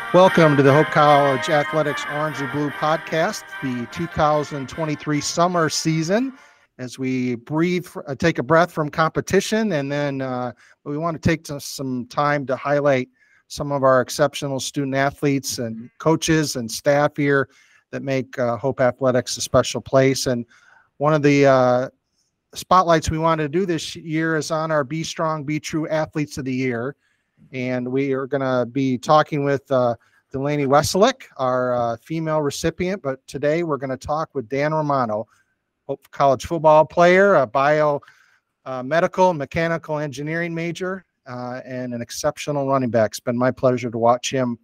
Welcome to the Hope College Athletics Orange and Blue podcast, the 2023 summer season. As we take a breath from competition, and then we want to take some time to highlight some of our exceptional student athletes and coaches and staff here that make Hope Athletics a special place. And one of the spotlights we wanted to do this year is on our Be Strong, Be True Athletes of the Year. And we are going to be talking with Delaney Weselick, our female recipient. But today we're going to talk with Dan Romano, Hope College football player, a medical, mechanical engineering major, and an exceptional running back. It's been my pleasure to watch him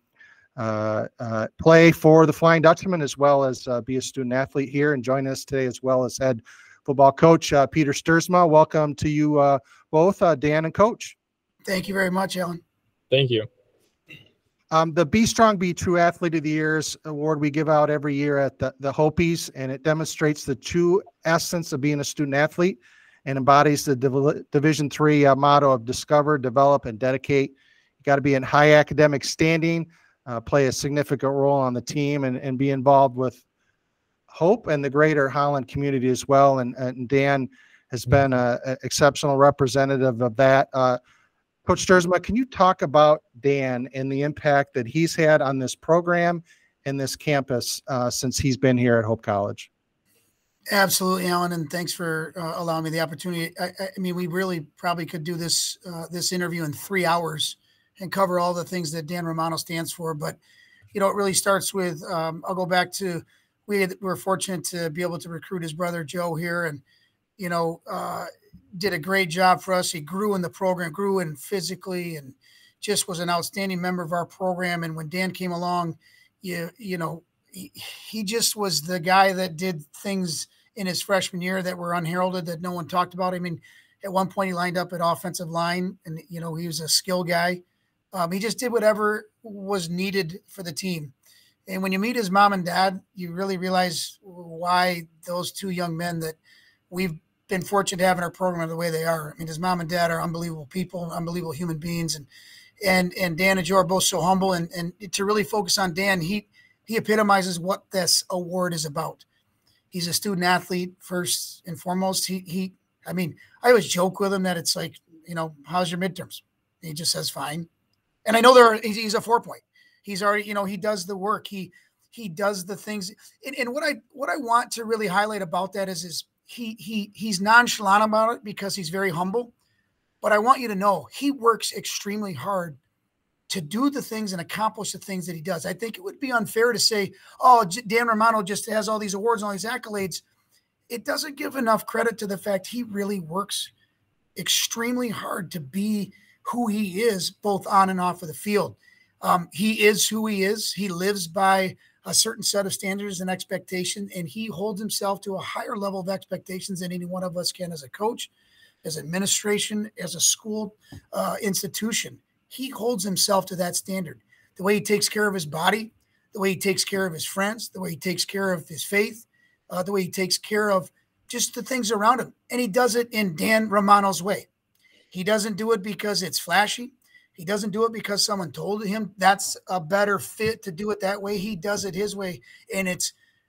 play for the Flying Dutchman, as well as be a student athlete here, and join us today as well as head football coach Peter Stuursma. Welcome to you both, Dan and Coach. Thank you very much, Alan. Thank you. The Be Strong, Be True Athlete of the Year's award we give out every year at the Hopies, and it demonstrates the true essence of being a student athlete and embodies the Division III motto of discover, develop, and dedicate. You got to be in high academic standing, play a significant role on the team, and be involved with Hope and the greater Holland community as well. And Dan has been an exceptional representative of that. Coach Stuursma, can you talk about Dan and the impact that he's had on this program and this campus since he's been here at Hope College? Absolutely, Alan, and thanks for allowing me the opportunity. I mean, we really probably could do this interview in 3 hours and cover all the things that Dan Romano stands for. But, it really starts with, I'll go back to, we were fortunate to be able to recruit his brother Joe here, and, did a great job for us. He grew in the program, grew in physically, and just was an outstanding member of our program. And when Dan came along, he just was the guy that did things in his freshman year that were unheralded, that no one talked about. I mean, at one point he lined up at offensive line, and, he was a skill guy. He just did whatever was needed for the team. And when you meet his mom and dad, you really realize why those two young men that we've been fortunate to have in our program the way they are. I mean, his mom and dad are unbelievable people, unbelievable human beings. And Dan and Joe are both so humble, and to really focus on Dan, he epitomizes what this award is about. He's a student athlete first and foremost. I always joke with him that it's like, how's your midterms? He just says, fine. And I know he's a 4-point. He's already, he does the work. He does the things. And what I want to really highlight about that is he's nonchalant about it because he's very humble. But I want you to know he works extremely hard to do the things and accomplish the things that he does. I think it would be unfair to say, oh, Dan Romano just has all these awards and all these accolades. It doesn't give enough credit to the fact he really works extremely hard to be who he is, both on and off of the field. He is who he is. He lives by a certain set of standards and expectations, and he holds himself to a higher level of expectations than any one of us can as a coach, as administration, as a school institution. He holds himself to that standard. The way he takes care of his body, the way he takes care of his friends, the way he takes care of his faith, the way he takes care of just the things around him. And he does it in Dan Romano's way. He doesn't do it because it's flashy. He doesn't do it because someone told him that's a better fit to do it that way. He does it his way, and it's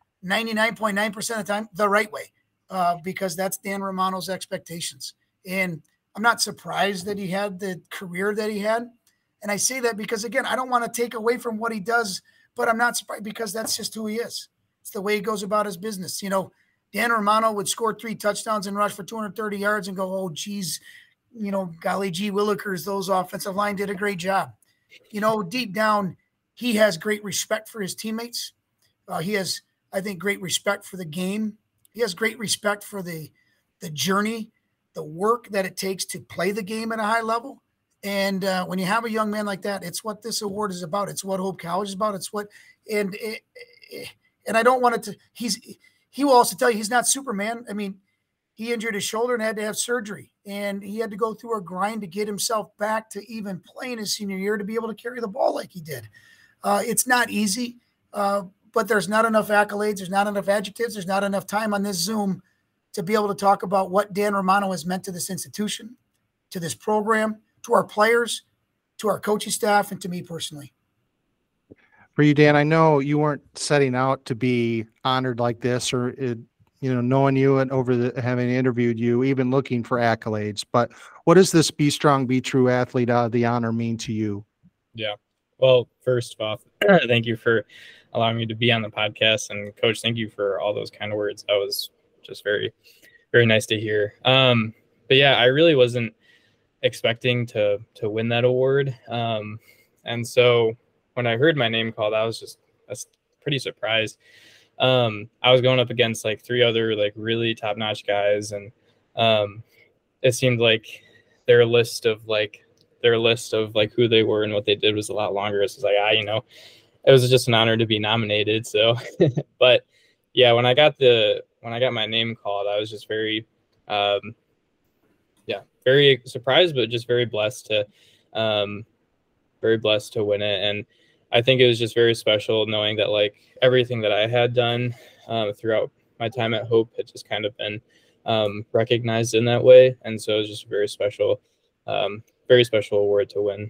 99.9% of the time the right way because that's Dan Romano's expectations. And I'm not surprised that he had the career that he had. And I say that because, again, I don't want to take away from what he does, but I'm not surprised because that's just who he is. It's the way he goes about his business. Dan Romano would score 3 touchdowns and rush for 230 yards and go, oh, geez, golly gee willikers, those offensive line did a great job. Deep down, he has great respect for his teammates. He has, I think, great respect for the game. He has great respect for the journey, the work that it takes to play the game at a high level. And when you have a young man like that, it's what this award is about. It's what Hope College is about. It's what, and I don't want it to, he will also tell you he's not Superman. I mean, he injured his shoulder and had to have surgery, and he had to go through a grind to get himself back to even playing his senior year to be able to carry the ball like he did. It's not easy, but there's not enough accolades. There's not enough adjectives. There's not enough time on this Zoom to be able to talk about what Dan Romano has meant to this institution, to this program, to our players, to our coaching staff, and to me personally. For you, Dan, I know you weren't setting out to be honored like this, or knowing you and having interviewed you, even looking for accolades. But what does this "Be Strong, Be True" athlete the honor mean to you? Yeah. Well, first off, thank you for allowing me to be on the podcast, and Coach, thank you for all those kind of words. That was just very, very nice to hear. But yeah, I really wasn't expecting to win that award, and so when I heard my name called, I was pretty surprised. I was going up against like 3 other like really top-notch guys, and it seemed like their list of who they were and what they did was a lot longer. So it's like, it was just an honor to be nominated. So, but yeah, when I got my name called, I was just very, very surprised, but just very blessed to win it. And I think it was just very special knowing that like everything that I had done throughout my time at Hope had just kind of been recognized in that way. And so it was just a very special award to win.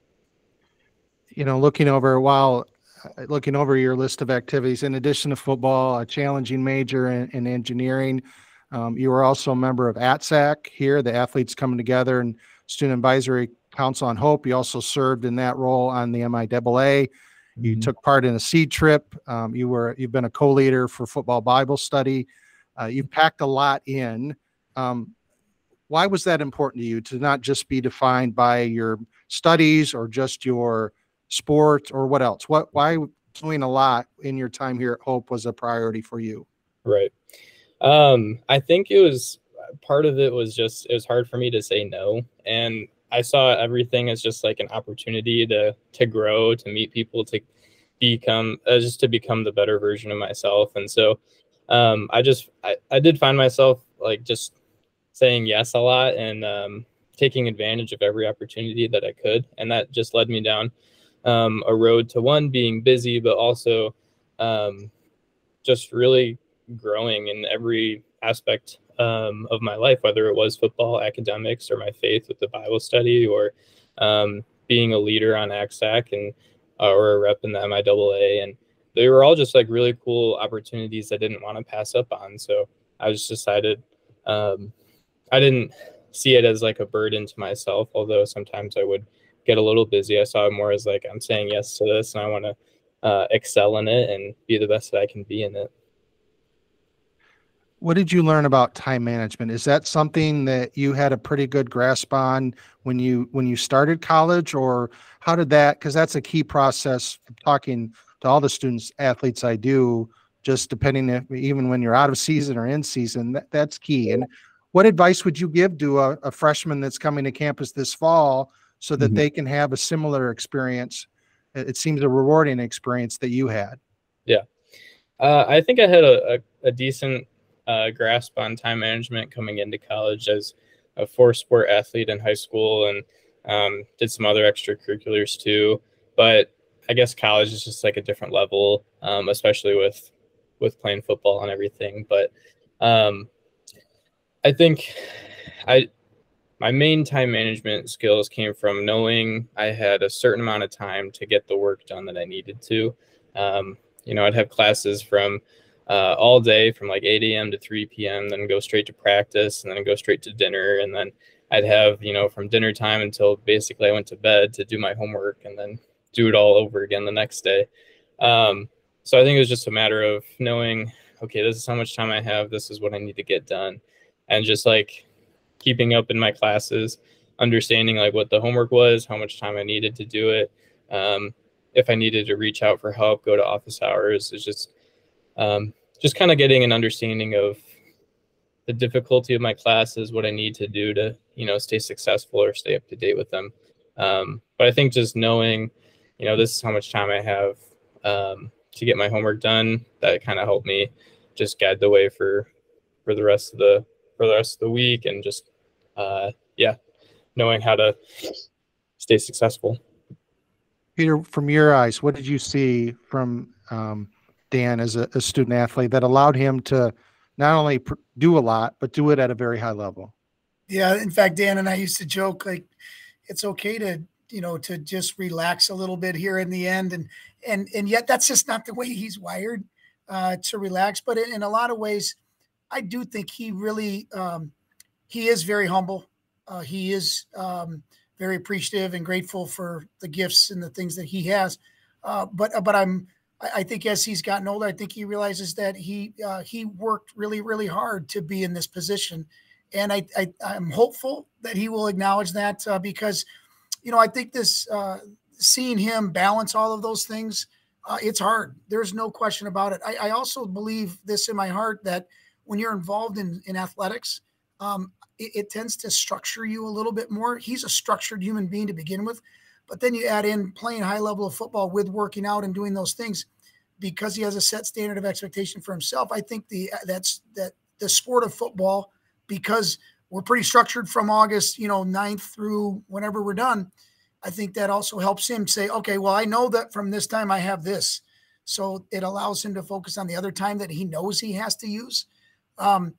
Looking over your list of activities, in addition to football, a challenging major in engineering, you were also a member of ATSAC here, the Athletes Coming Together and Student Advisory Council on Hope. You also served in that role on the MIAA. You took part in a seed trip. You've been a co-leader for football Bible study. You've packed a lot in. Why was that important to you, to not just be defined by your studies or just your sport, or what else? Why doing a lot in your time here at Hope was a priority for you? Right. I think part of it was it was hard for me to say no. And I saw everything as just like an opportunity to grow, to meet people, to become the better version of myself. And so I did find myself like just saying yes a lot and taking advantage of every opportunity that I could. And that just led me down a road to, one, being busy, but also just really growing in every aspect of my life, whether it was football, academics, or my faith with the Bible study, or being a leader on ACSAC and or a rep in the MIAA. And they were all just like really cool opportunities I didn't want to pass up on. So I just decided I didn't see it as like a burden to myself, although sometimes I would get a little busy. I saw it more as like, I'm saying yes to this and I want to excel in it and be the best that I can be in it. What did you learn about time management? Is that something that you had a pretty good grasp on when you started college, or how did that, because that's a key process, talking to all the students, athletes I do, just depending even when you're out of season or in season, that's key. And what advice would you give to a freshman that's coming to campus this fall so that they can have a similar experience? It seems a rewarding experience that you had. Yeah. I think I had a decent grasp on time management coming into college as a 4-sport athlete in high school, and did some other extracurriculars too. But I guess college is just like a different level, especially with playing football and everything. But I think my main time management skills came from knowing I had a certain amount of time to get the work done that I needed to. I'd have classes from all day from like 8 a.m. to 3 p.m., then go straight to practice, and then go straight to dinner. And then I'd have, from dinner time until basically I went to bed to do my homework and then do it all over again the next day. So I think it was just a matter of knowing, okay, this is how much time I have. This is what I need to get done. And just like keeping up in my classes, understanding like what the homework was, how much time I needed to do it. If I needed to reach out for help, go to office hours. It's just kind of getting an understanding of the difficulty of my classes, what I need to do to, stay successful or stay up to date with them. But I think just knowing, this is how much time I have to get my homework done, that kind of helped me just guide the way for the rest of the week, and just knowing how to stay successful. Peter, from your eyes, what did you see from Dan as a student athlete that allowed him to not only do a lot, but do it at a very high level? Yeah, in fact, Dan and I used to joke, like, it's okay to to just relax a little bit here in the end. And yet that's just not the way he's wired, to relax. But in a lot of ways, I do think he really, he is very humble. He is very appreciative and grateful for the gifts and the things that he has. But I think as he's gotten older, I think he realizes that he worked really, really hard to be in this position. And I'm hopeful that he will acknowledge that, because, I think seeing him balance all of those things, it's hard. There's no question about it. I also believe this in my heart, that when you're involved in athletics, it tends to structure you a little bit more. He's a structured human being to begin with, but then you add in playing high level of football with working out and doing those things, because he has a set standard of expectation for himself. I think that the sport of football, because we're pretty structured from August, 9th through whenever we're done, I think that also helps him say, okay, well, I know that from this time I have this. So it allows him to focus on the other time that he knows he has to use. And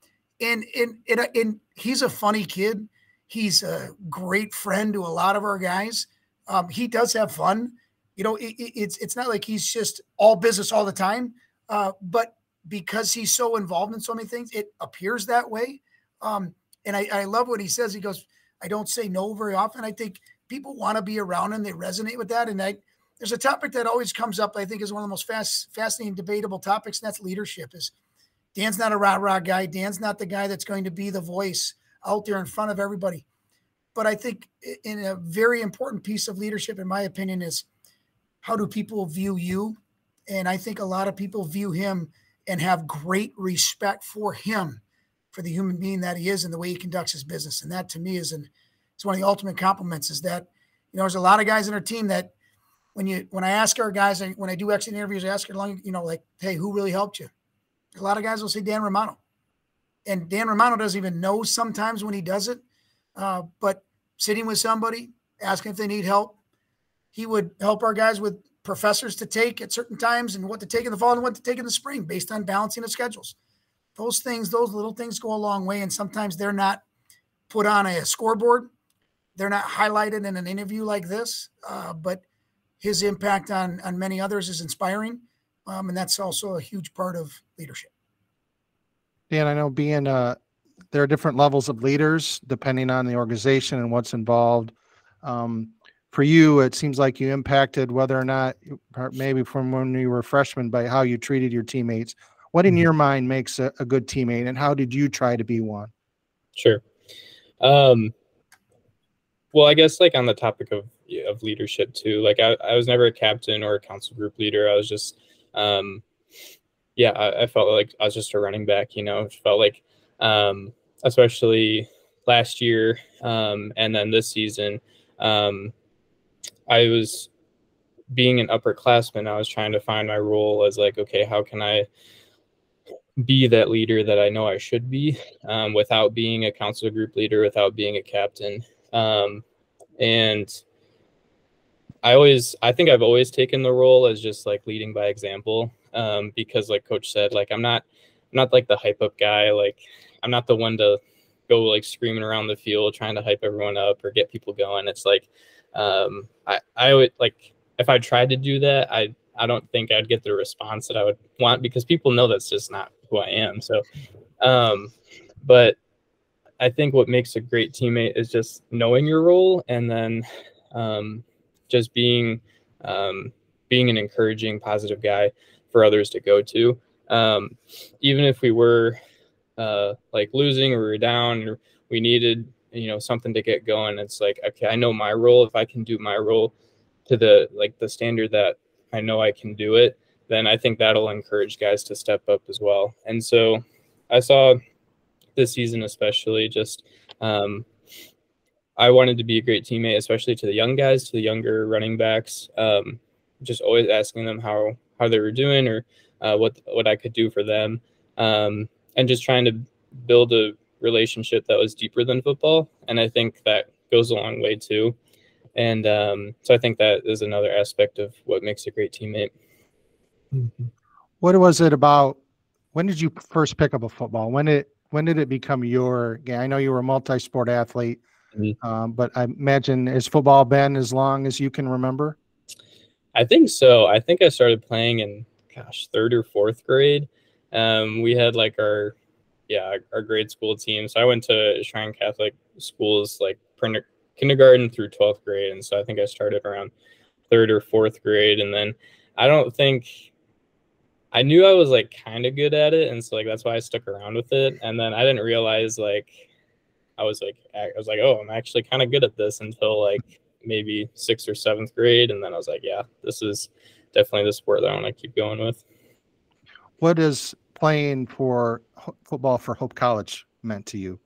he's a funny kid. He's a great friend to a lot of our guys. He does have fun. It's not like he's just all business all the time. But because he's so involved in so many things, it appears that way. And I love what he says. He goes, I don't say no very often. I think people want to be around him. They resonate with that. And there's a topic that always comes up, I think, is one of the most fascinating, debatable topics, and that's leadership. Is Dan's not a rah-rah guy. Dan's not the guy that's going to be the voice out there in front of everybody. But I think in a very important piece of leadership, in my opinion, is how do people view you? And I think a lot of people view him and have great respect for him, for the human being that he is and the way he conducts his business. And that, to me, it's one of the ultimate compliments, is that, there's a lot of guys in our team that when I ask our guys, when I do exit interviews, I ask her, like, hey, who really helped you? A lot of guys will say Dan Romano. And Dan Romano doesn't even know sometimes when he does it. But sitting with somebody, asking if they need help, he would help our guys with professors to take at certain times and what to take in the fall and what to take in the spring based on balancing of schedules. Those little things go a long way. And sometimes they're not put on a scoreboard. They're not highlighted in an interview like this. But his impact on many others is inspiring. And that's also a huge part of leadership. Dan, I know there are different levels of leaders depending on the organization and what's involved. For you, it seems like you impacted, whether or not, maybe from when you were a freshman, by how you treated your teammates. What in your mind makes a good teammate, and how did you try to be one? Sure. Well, I guess like on the topic of leadership too, like I was never a captain or a council group leader. I was just, I felt like I was just a running back, it felt like, especially last year, and then this season, I was being an upperclassman. I was trying to find my role as like, okay, how can I be that leader that I know I should be, without being a council group leader, without being a captain. And I think I've always taken the role as just like leading by example, because like Coach said, like I'm not like the hype up guy. Like I'm not the one to go like screaming around the field trying to hype everyone up or get people going. It's like I would, like, if I tried to do that, I don't think I'd get the response that I would want, because people know that's just not who I am. So, but I think what makes a great teammate is just knowing your role, and then just being an encouraging, positive guy for others to go to. Even if we were like losing or we were down or we needed, something to get going, it's like, okay, I know my role. If I can do my role to the standard that I know I can do it, then I think that'll encourage guys to step up as well. And so I saw this season, especially, just I wanted to be a great teammate, especially to the young guys, to the younger running backs, just always asking them how they were doing, or what I could do for them, and just trying to build a relationship that was deeper than football. And I think that goes a long way too. And so I think that is another aspect of what makes a great teammate. What was it about? When did you first pick up a football? When did it become your game? I know you were a multi-sport athlete. But I imagine, has football been as long as you can remember? I think so. I think I started playing in, third or fourth grade. We had like our grade school team. So I went to Shrine Catholic schools like kindergarten through 12th grade. And so I think I started around third or fourth grade. And then I don't think I knew I was like kind of good at it. And so like, that's why I stuck around with it. And then I didn't realize I was like, oh, I'm actually kind of good at this until like maybe sixth or seventh grade. And then I was like, yeah, this is definitely the sport that I want to keep going with. What is playing for football for Hope College meant to you?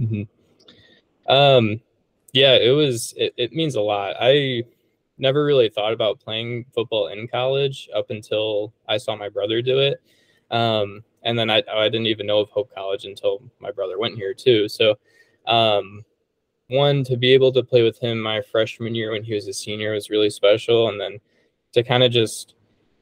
Yeah, it means a lot. I never really thought about playing football in college up until I saw my brother do it. And then I didn't even know of Hope College until my brother went here too. So, one, to be able to play with him my freshman year when he was a senior was really special. And then to kind of just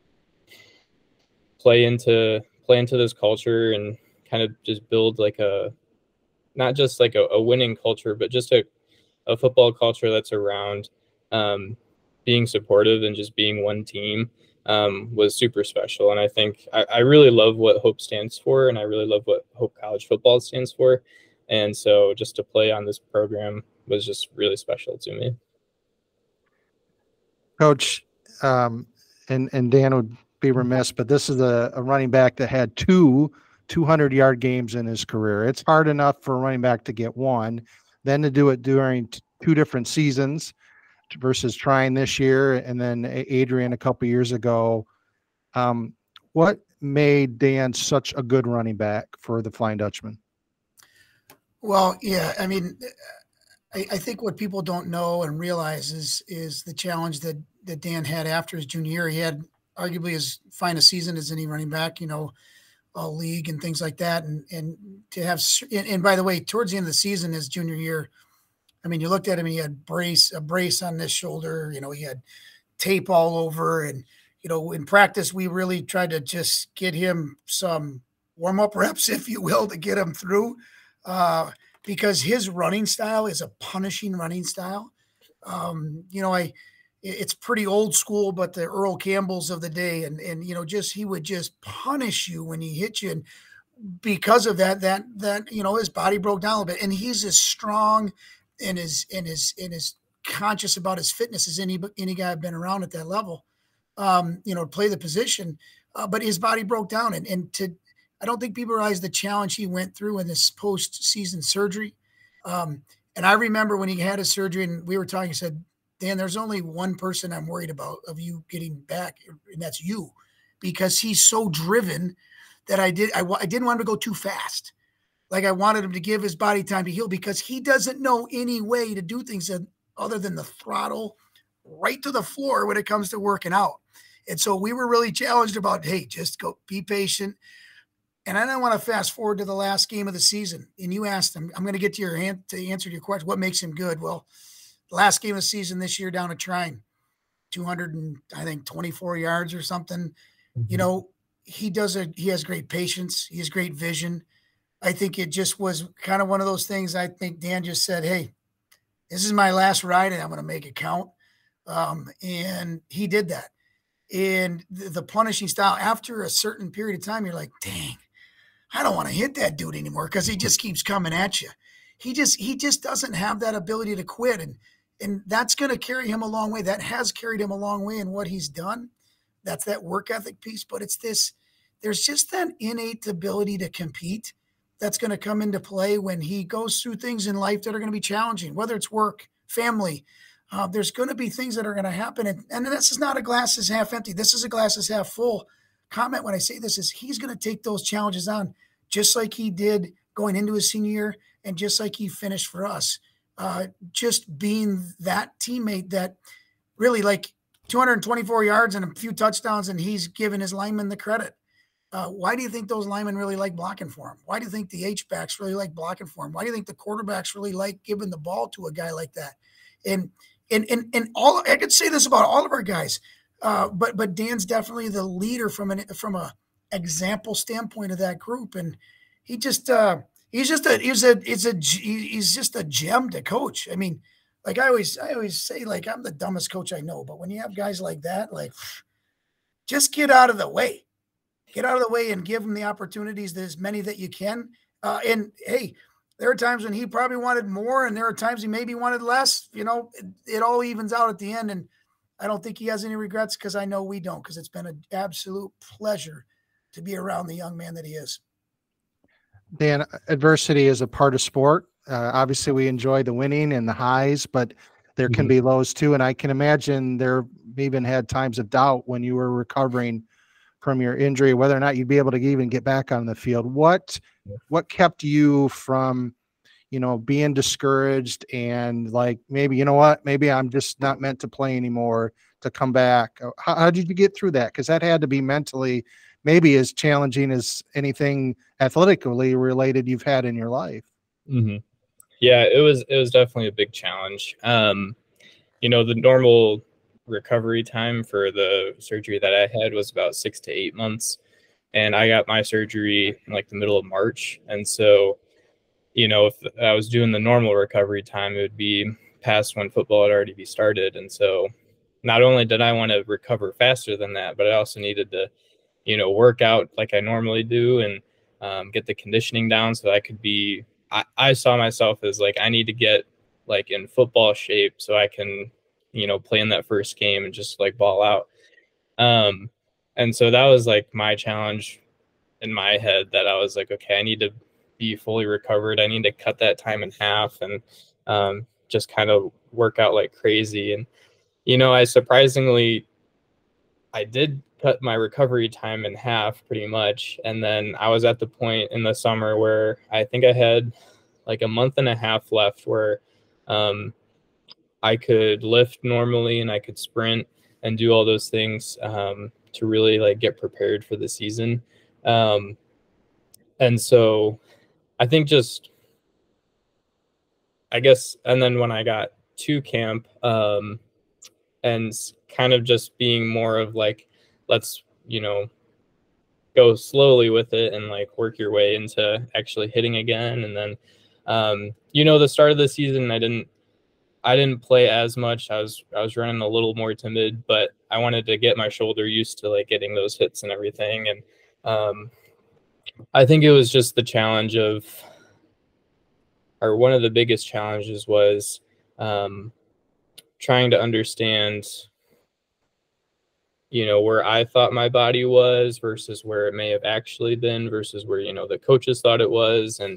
play into this culture and kind of just build like not just like a winning culture, but just a football culture that's around being supportive and just being one team was super special. And I think I really love what Hope stands for, and I really love what Hope College football stands for. And so just to play on this program was just really special to me. Coach, and Dan would be remiss, but this is a running back that had two 200-yard games in his career. It's hard enough for a running back to get one, then to do it during two different seasons versus trying this year and then Adrian a couple years ago. What made Dan such a good running back for the Flying Dutchman? Well, yeah, I mean, I think what people don't know and realize is the challenge that Dan had after his junior year. He had arguably his finest season as any running back, all league and things like that. And to have, and by the way, towards the end of the season, his junior year, I mean, you looked at him and he had a brace on this shoulder, he had tape all over. And, in practice, we really tried to just get him some warm-up reps, if you will, to get him through. Because his running style is a punishing running style. It's pretty old school, but the Earl Campbells of the day, and he would just punish you when he hit you. And because of that, his body broke down a little bit, and he's as strong and is conscious about his fitness as any guy I've been around at that level, to play the position. But his body broke down, I don't think people realize the challenge he went through in this post-season surgery. And I remember when he had his surgery and we were talking, he said, Dan, there's only one person I'm worried about of you getting back, and that's you, because he's so driven that I didn't want him to go too fast. Like I wanted him to give his body time to heal because he doesn't know any way to do things other than the throttle right to the floor when it comes to working out. And so we were really challenged about, hey, just go, be patient. And I don't want to fast forward to the last game of the season. And you asked him, I'm going to get to your hand to answer your question. What makes him good? Well, the last game of the season this year down at Trine, 224 yards or something. Mm-hmm. He has great patience. He has great vision. I think it just was kind of one of those things. I think Dan just said, hey, this is my last ride and I'm going to make it count. And he did that. And the punishing style, after a certain period of time, you're like, dang, I don't want to hit that dude anymore because he just keeps coming at you. He just doesn't have that ability to quit. And that's going to carry him a long way. That has carried him a long way in what he's done. That's that work ethic piece. But there's just that innate ability to compete that's going to come into play when he goes through things in life that are going to be challenging, whether it's work, family. There's going to be things that are going to happen. And this is not a glass is half empty. This is a glass is half full comment when I say this is he's going to take those challenges on just like he did going into his senior year and just like he finished for us. Just being that teammate that really like 224 yards and a few touchdowns and he's given his linemen the credit. Why do you think those linemen really like blocking for him? Why do you think the H-backs really like blocking for him? Why do you think the quarterbacks really like giving the ball to a guy like that? And all I could say this about all of our guys, but Dan's definitely the leader from a example standpoint of that group, and he just he's just a gem to coach. I mean, like I always say, like, I'm the dumbest coach I know, but when you have guys like that, like, just get out of the way. Get out of the way and give him the opportunities, as many that you can. And hey, there are times when he probably wanted more, and there are times he maybe wanted less. You know, it all evens out at the end. And I don't think he has any regrets, because I know we don't, because it's been an absolute pleasure to be around the young man that he is. Dan, adversity is a part of sport. Obviously, we enjoy the winning and the highs, but there can be lows too. And I can imagine there even had times of doubt when you were recovering from your injury, whether or not you'd be able to even get back on the field. What kept you from, you know, being discouraged and like, maybe, you know what, maybe I'm just not meant to play anymore, to come back? How did you get through that? Because that had to be mentally maybe as challenging as anything athletically related you've had in your life. Yeah, it was definitely a big challenge. You know, the normal recovery time for the surgery that I had was about 6 to 8 months, and I got my surgery in like the middle of March. And so, you know, if I was doing the normal recovery time, it would be past when football had already be started. And so not only did I want to recover faster than that, but I also needed to, you know, work out like I normally do, and get the conditioning down so I could be, I saw myself as like, I need to get like in football shape so I can, you know, play in that first game and just like ball out. And so that was like my challenge in my head, that I was like, okay, I need to be fully recovered. I need to cut that time in half, and just kind of work out like crazy. And, you know, I did cut my recovery time in half pretty much. And then I was at the point in the summer where I think I had like a month and a half left where I could lift normally and I could sprint and do all those things to really like get prepared for the season. And so I think just, I guess, and then when I got to camp, and kind of just being more of like, let's, you know, go slowly with it and like work your way into actually hitting again. And then, you know, the start of the season, I didn't play as much. I was running a little more timid, but I wanted to get my shoulder used to like getting those hits and everything. And I think it was just the challenge of, or one of the biggest challenges was trying to understand, you know, where I thought my body was versus where it may have actually been versus where, you know, the coaches thought it was. And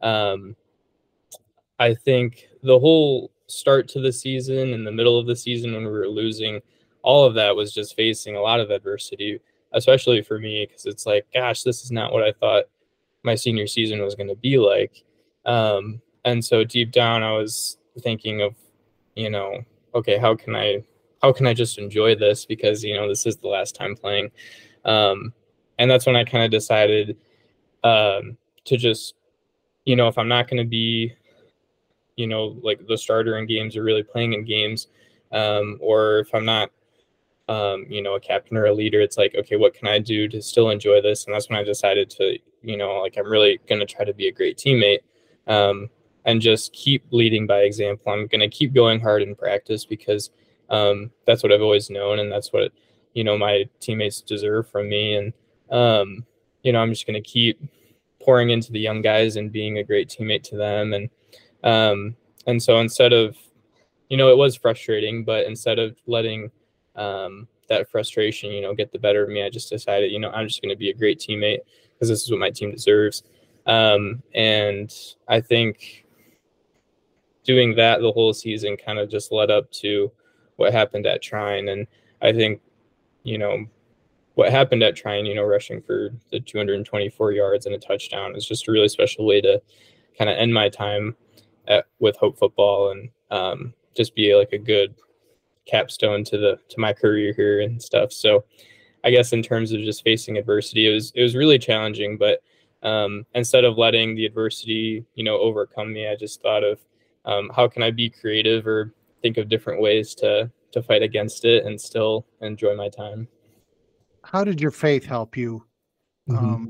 I think the whole start to the season and the middle of the season when we were losing, all of that was just facing a lot of adversity, especially for me, because it's like, gosh, this is not what I thought my senior season was going to be like. And so deep down, I was thinking of, you know, okay, how can I just enjoy this, because, you know, this is the last time playing. And that's when I kind of decided to just, you know, if I'm not going to be, you know, like the starter in games or really playing in games, or if I'm not, you know, a captain or a leader, it's like, okay, what can I do to still enjoy this? And that's when I decided to, you know, like, I'm really going to try to be a great teammate, and just keep leading by example. I'm going to keep going hard in practice, because that's what I've always known. And that's what, you know, my teammates deserve from me. And, you know, I'm just going to keep pouring into the young guys and being a great teammate to them. And so instead of, you know, it was frustrating, but instead of letting that frustration, you know, get the better of me, I just decided, you know, I'm just going to be a great teammate, because this is what my team deserves. And I think doing that the whole season kind of just led up to what happened at Trine. And I think, you know, what happened at Trine, you know, rushing for the 224 yards and a touchdown is just a really special way to kind of end my time with Hope football, and just be like a good capstone to my career here and stuff. So I guess in terms of just facing adversity, it was really challenging, but instead of letting the adversity, you know, overcome me, I just thought of how can I be creative or think of different ways to fight against it and still enjoy my time. How did your faith help you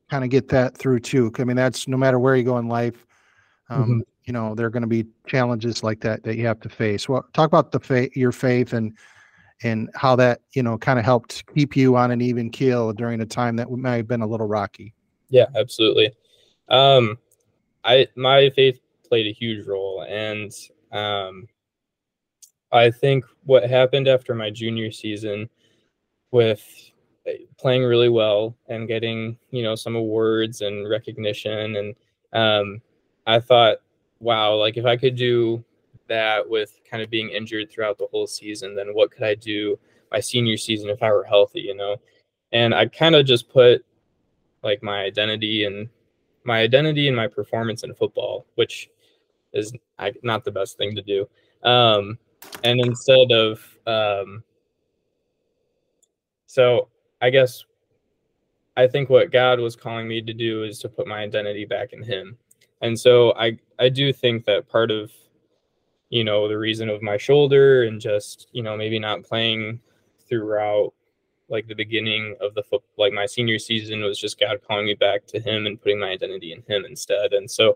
kind of get that through too. I mean, that's no matter where you go in life, you know, there are going to be challenges like that that you have to face. Well, talk about your faith and how that, you know, kind of helped keep you on an even keel during a time that might have been a little rocky. Yeah, absolutely. My faith played a huge role, and I think what happened after my junior season with playing really well and getting, you know, some awards and recognition, and I thought, wow, like if I could do that with kind of being injured throughout the whole season, then what could I do my senior season if I were healthy, you know? And I kind of just put like my identity and my performance in football, which is not the best thing to do. And instead of, so I guess I think what God was calling me to do is to put my identity back in Him. And so I do think that part of, you know, the reason of my shoulder and just, you know, maybe not playing throughout like the beginning of like my senior season was just God calling me back to Him and putting my identity in Him instead. And so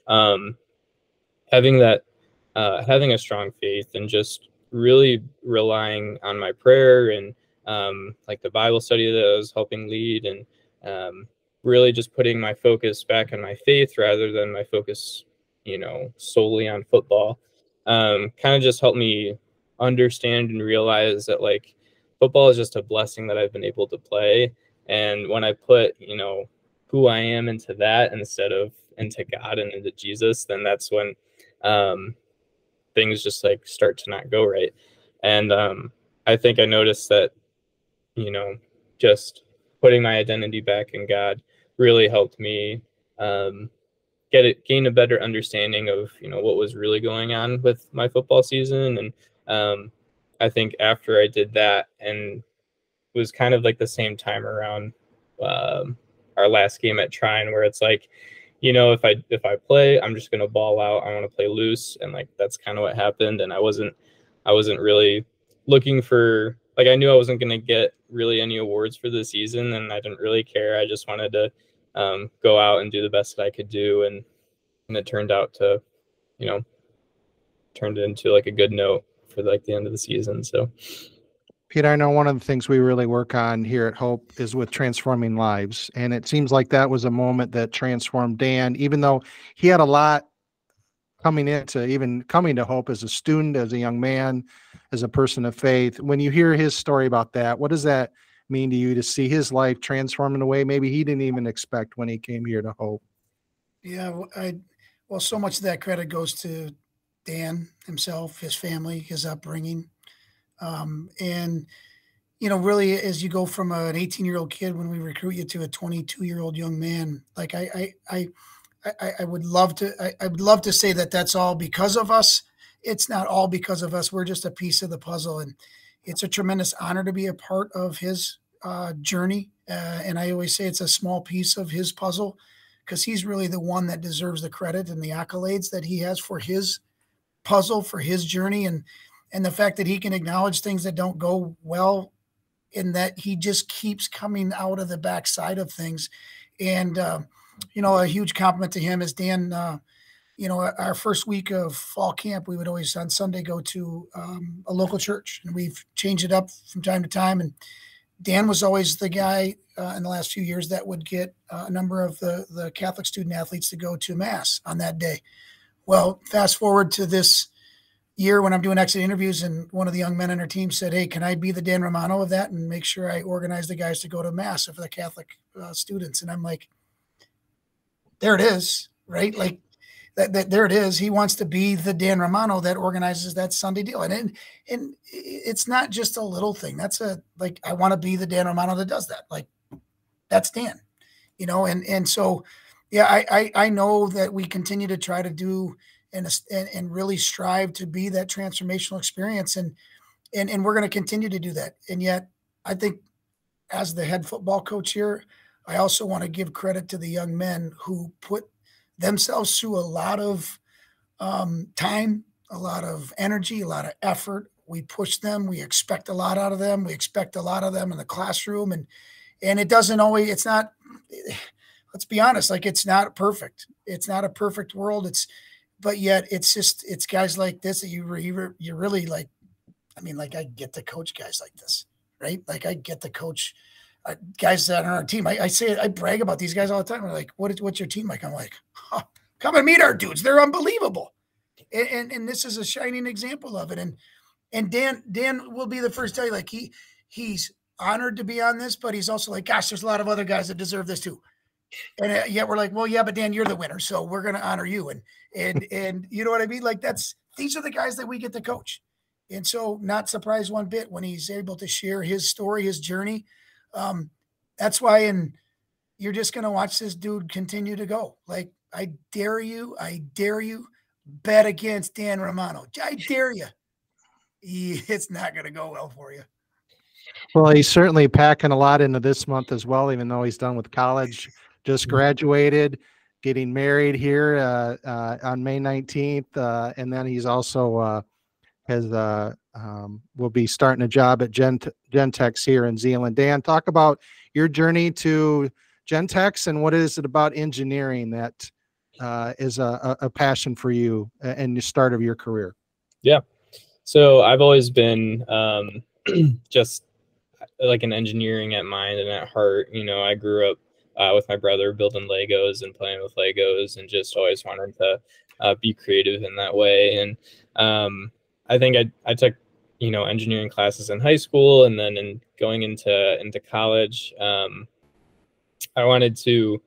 having a strong faith and just really relying on my prayer and like the Bible study that I was helping lead, and really just putting my focus back on my faith rather than my focus, you know, solely on football, kind of just helped me understand and realize that like football is just a blessing that I've been able to play. And when I put, you know, who I am into that instead of into God and into Jesus, then that's when things just like start to not go right. And I think I noticed that, you know, just putting my identity back in God really helped me gain a better understanding of, you know, what was really going on with my football season. And I think after I did that, and it was kind of like the same time around our last game at Trine, where it's like, you know, if I play, I'm just gonna ball out. I want to play loose, and like that's kind of what happened. And I wasn't really looking for, like, I knew I wasn't gonna get really any awards for the season, and I didn't really care. I just wanted to go out and do the best that I could do, and it turned out to, you know, turned into like a good note for like the end of the season. So Peter, I know one of the things we really work on here at Hope is with transforming lives. And it seems like that was a moment that transformed Dan, even though he had a lot coming to Hope as a student, as a young man, as a person of faith. When you hear his story about that, what does that mean to you to see his life transform in a way maybe he didn't even expect when he came here to Hope? Yeah, well, so much of that credit goes to Dan himself, his family, his upbringing. And, you know, really, as you go from an 18-year-old kid when we recruit you to a 22-year-old young man, like I would love to, I would love to say that that's all because of us. It's not all because of us. We're just a piece of the puzzle, and it's a tremendous honor to be a part of his journey. And I always say it's a small piece of his puzzle because he's really the one that deserves the credit and the accolades that he has for his puzzle, for his journey. And the fact that he can acknowledge things that don't go well, and that he just keeps coming out of the backside of things. And, you know, a huge compliment to him is Dan, you know, our first week of fall camp, we would always on Sunday go to a local church, and we've changed it up from time to time. And Dan was always the guy in the last few years that would get a number of the Catholic student athletes to go to Mass on that day. Well, fast forward to this year when I'm doing exit interviews, and one of the young men on our team said, "Hey, can I be the Dan Romano of that and make sure I organize the guys to go to Mass for the Catholic students?" And I'm like, there it is, right? Like that there it is. He wants to be the Dan Romano that organizes that Sunday deal. And it's not just a little thing. That's I want to be the Dan Romano that does that. Like, that's Dan, you know? And so, yeah, I know that we continue to try to do and really strive to be that transformational experience. And we're going to continue to do that. And yet I think as the head football coach here, I also want to give credit to the young men who put themselves through a lot of time, a lot of energy, a lot of effort. We push them. We expect a lot out of them. We expect a lot of them in the classroom. And it doesn't always, it's not, let's be honest, like it's not perfect. It's not a perfect world. But yet it's guys like this that you really like. I mean, like I get to coach guys like this, right? Like I get to coach guys that are on our team. I brag about these guys all the time. We're like, what's your team like? I'm like, come and meet our dudes. They're unbelievable. And this is a shining example of it. And Dan will be the first to tell you, like he's honored to be on this, but he's also like, gosh, there's a lot of other guys that deserve this too. And yet we're like, well, yeah, but Dan, you're the winner, so we're going to honor you. And you know what I mean? Like these are the guys that we get to coach. And so not surprised one bit when he's able to share his story, his journey. That's why, and you're just going to watch this dude continue to go. Like, I dare you bet against Dan Romano. I dare you. It's not going to go well for you. Well, he's certainly packing a lot into this month as well, even though he's done with college, just graduated, getting married here on May 19th. And then he's also will be starting a job at Gentex here in Zeeland. Dan, talk about your journey to Gentex and what is it about engineering that is a passion for you and the start of your career? Yeah. So I've always been just like an engineering at mind and at heart. You know, I grew up with my brother building Legos and playing with Legos and just always wanted to be creative in that way. And I think I took, you know, engineering classes in high school, and then going into college, I wanted to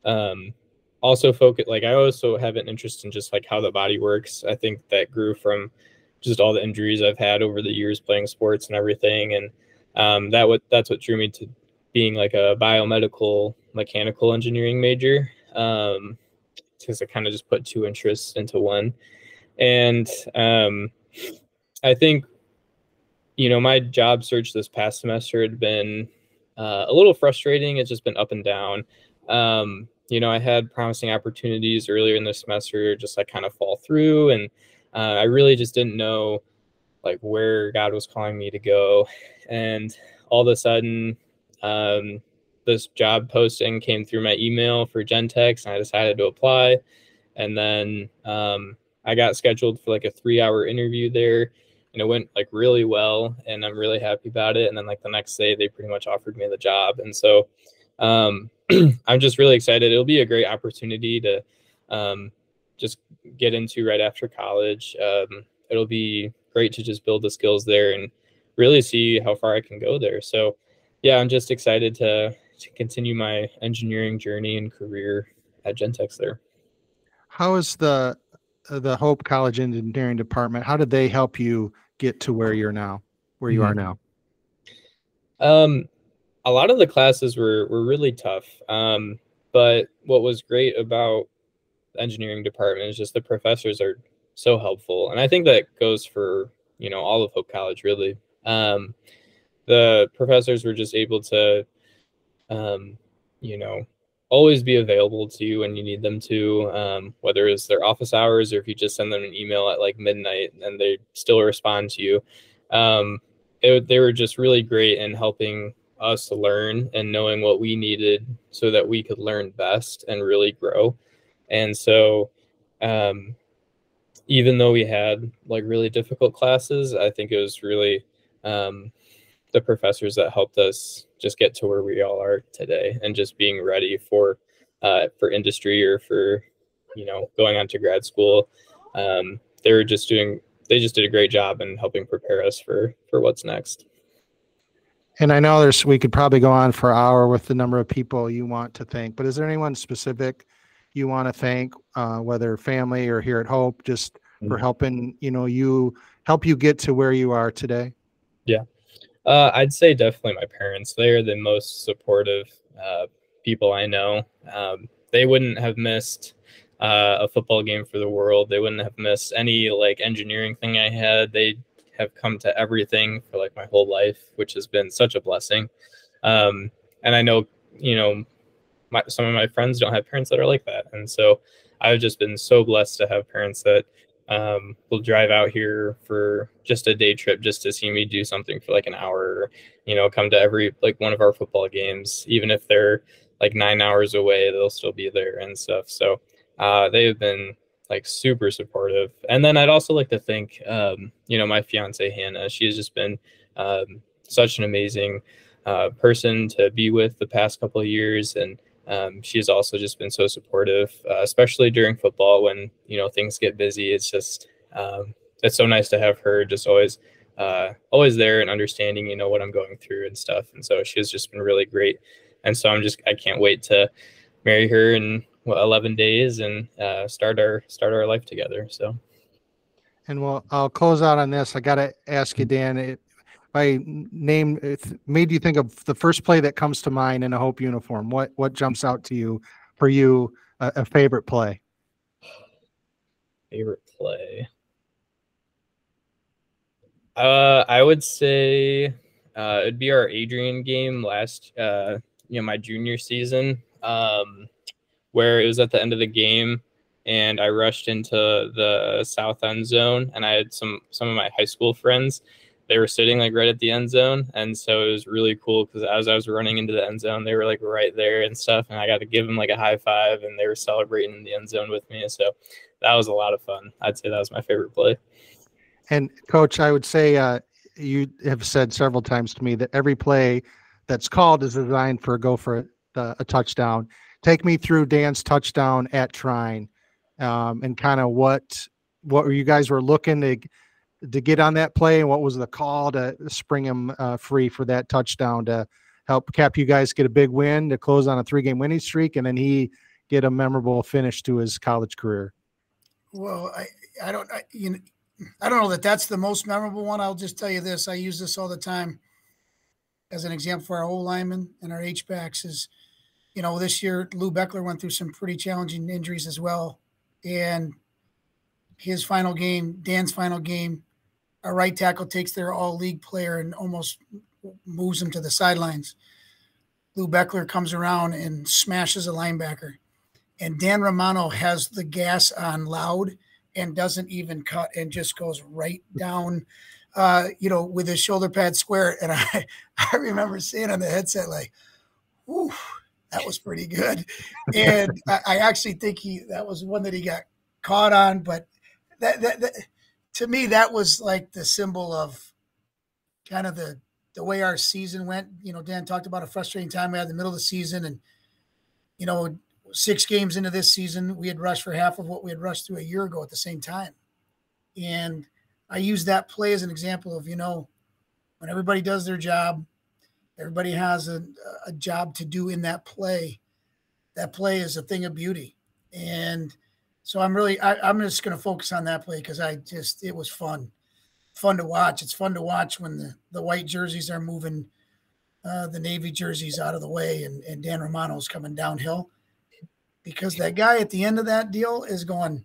also focus, like I also have an interest in just like how the body works. I think that grew from just all the injuries I've had over the years playing sports and everything. And that's what drew me to being like a biomedical mechanical engineering major, because I kind of just put two interests into one. And I think, you know, my job search this past semester had been a little frustrating. It's just been up and down. You know, I had promising opportunities earlier in the semester, just like kind of fall through. And I really just didn't know like where God was calling me to go. And all of a sudden, this job posting came through my email for Gentex, and I decided to apply. And then I got scheduled for like a 3-hour interview there, and it went like really well, and I'm really happy about it. And then like the next day, they pretty much offered me the job. And so I'm just really excited. It'll be a great opportunity to just get into right after college. It'll be great to just build the skills there and really see how far I can go there. So yeah, I'm just excited to continue my engineering journey and career at Gentex there. How is the Hope College Engineering Department, how did they help you get to where you are now? A lot of the classes were really tough. But what was great about the engineering department is just the professors are so helpful. And I think that goes for, you know, all of Hope College, really. The professors were just able to, you know, always be available to you when you need them to, whether it's their office hours or if you just send them an email at like midnight and they still respond to you. They were just really great in helping us learn and knowing what we needed so that we could learn best and really grow. And so even though we had like really difficult classes, I think it was really the professors that helped us just get to where we all are today and just being ready for industry or for, you know, going on to grad school. They just did a great job in helping prepare us for what's next. And I know we could probably go on for an hour with the number of people you want to thank, but is there anyone specific you want to thank, whether family or here at Hope, just for helping, you know, help you get to where you are today? Yeah. I'd say definitely my parents. They are the most supportive people I know. They wouldn't have missed a football game for the world. They wouldn't have missed any like engineering thing I had. They have come to everything for like my whole life, which has been such a blessing. And I know, you know, some of my friends don't have parents that are like that. And so I've just been so blessed to have parents that will drive out here for just a day trip just to see me do something for like an hour, or, you know, come to every like one of our football games, even if they're like 9 hours away, they'll still be there and stuff. So they have been like super supportive. And then I'd also like to thank, my fiance, Hannah. She has just been such an amazing person to be with the past couple of years. And she has also just been so supportive, especially during football when, things get busy. It's just, it's so nice to have her just always there and understanding, what I'm going through and stuff. And so she has just been really great. And so I can't wait to marry her in 11 days and start our life together. So. And I'll close out on this. I got to ask you, Dan, it made you think of the first play that comes to mind in a Hope uniform. What jumps out to you for you, a favorite play? Favorite play. I would say it'd be our Adrian game last, my junior season, where it was at the end of the game and I rushed into the south end zone, and I had some of my high school friends. They were sitting like right at the end zone. And so it was really cool because as I was running into the end zone, they were like right there and stuff. And I got to give them like a high five, and they were celebrating in the end zone with me. So that was a lot of fun. I'd say that was my favorite play. And Coach, I would say you have said several times to me that every play that's called is designed for a touchdown. Take me through Dan's touchdown at Trine, and kind of what you guys were looking to get on that play, and what was the call to spring him free for that touchdown to help Cap you guys get a big win to close on a 3-game winning streak, and then he get a memorable finish to his college career. Well, I don't know that that's the most memorable one. I'll just tell you this. I use this all the time as an example for our O linemen and our H-backs is, this year Lou Beckler went through some pretty challenging injuries as well. And his final game, Dan's final game, our right tackle takes their all-league player and almost moves him to the sidelines. Lou Beckler comes around and smashes a linebacker. And Dan Romano has the gas on loud and doesn't even cut and just goes right down, with his shoulder pad square. And I remember saying on the headset, like, "Ooh, that was pretty good." And I actually think that was one that he got caught on. But that to me, that was like the symbol of kind of the way our season went. Dan talked about a frustrating time we had in the middle of the season. And, 6 games into this season, we had rushed for half of what we had rushed through a year ago at the same time. And I use that play as an example of, when everybody does their job, everybody has a job to do in that play. That play is a thing of beauty. And so I'm just going to focus on that play because it was fun to watch. It's fun to watch when the white jerseys are moving the Navy jerseys out of the way and Dan Romano's coming downhill. Because that guy at the end of that deal is going,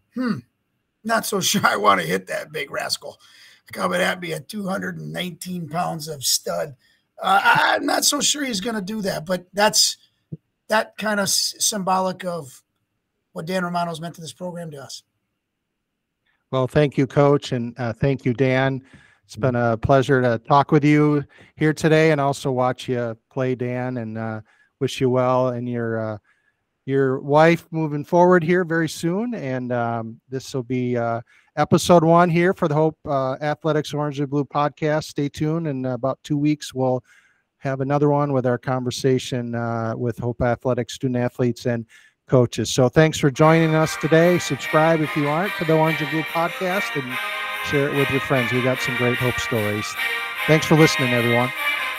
not so sure I want to hit that big rascal coming at me at 219 pounds of stud. I'm not so sure he's going to do that, but that's that kind of symbolic of what Dan Romano's meant to this program to us. Well, thank you, Coach, and thank you, Dan. It's been a pleasure to talk with you here today and also watch you play, Dan, and wish you well and your wife moving forward here very soon. And this will be episode 1 here for the Hope Athletics Orange and Blue podcast. Stay tuned. In about 2 weeks, we'll have another one with our conversation with Hope Athletics student athletes and coaches. So thanks for joining us today. Subscribe if you aren't to the Orange and Blue podcast and share it with your friends. We got some great Hope stories. Thanks for listening, everyone.